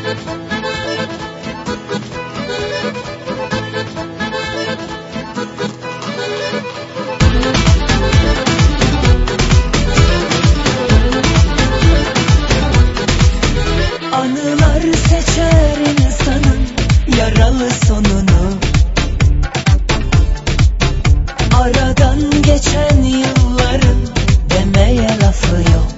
Anılar seçer insanın yaralı sonunu. Aradan geçen yılların demeye lafı yok.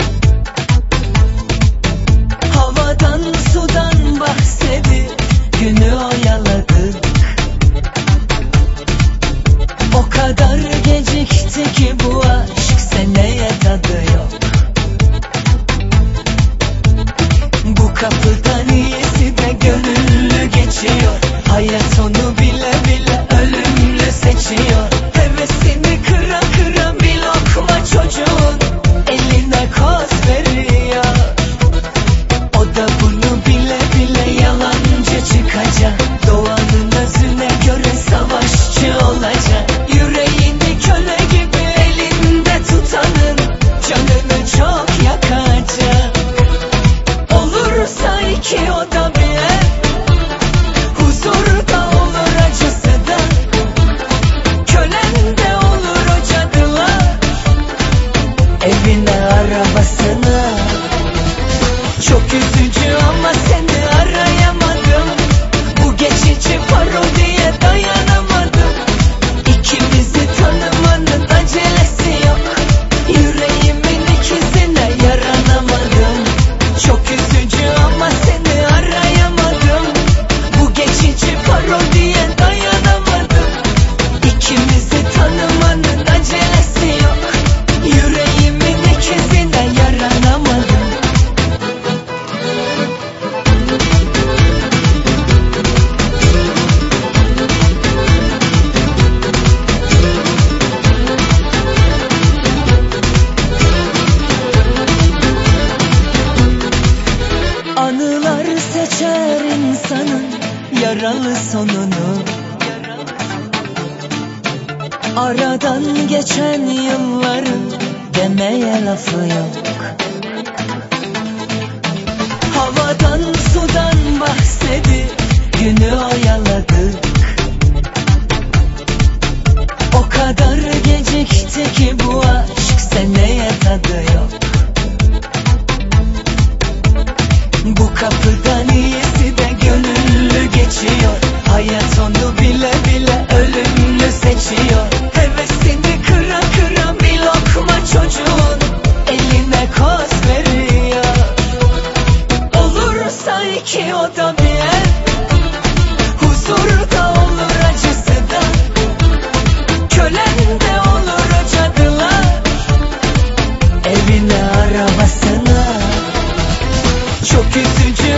Havadan sudan bahsedip günü oyaladık. O kadar gecikti ki bu aşk, seneye tadı yok. Bu kapıdan iyisi de gönüllü geçiyor. Hayat onu bile bile ölümlü seçiyor. Hevesini kıra kıra bir lokma çocuğun eline koz veriyor. O da bunu bile bile yalancı çıkacak. Doğanın özüne göre savaşçı olacak. Yüreğini köle gibi elinde tutanın canını çok yakacak. Olursa iki oda bir ev, huzur da olur acısı da. Kölen de olur o cadılar, evine arabasına. Çok üzücü ama seni arayamadım. Bu geçici parodiye dayanamadım. İkimizi tanımanın acelesi yok. Yüreğimin ikizine yaranamadım. Çok üzücü ama seni arayamadım. Bu geçici parodiye dayanamadım. İkimizi tanımanın acelesi yok. Yüreğimin ikizine yaranamadım. Anılar seçer insanın yaralı sonunu. Aradan geçen yılların demeye lafı yok. Havadan sudan bahsedip günü oyaladık. O kadar gecikti ki bu aşk, seneye tadı yok. Bu kapıdan iyisi de gönüllü geçiyor. Hayat onu bile bile ölümlü seçiyor. Hevesini kıra kıra bir lokma çocuğun eline koz veriyor. Olursa iki oda bir ev, huzur da olur acısı da. Kölen de olur o cadılar, evine arabasına. Çok üzücü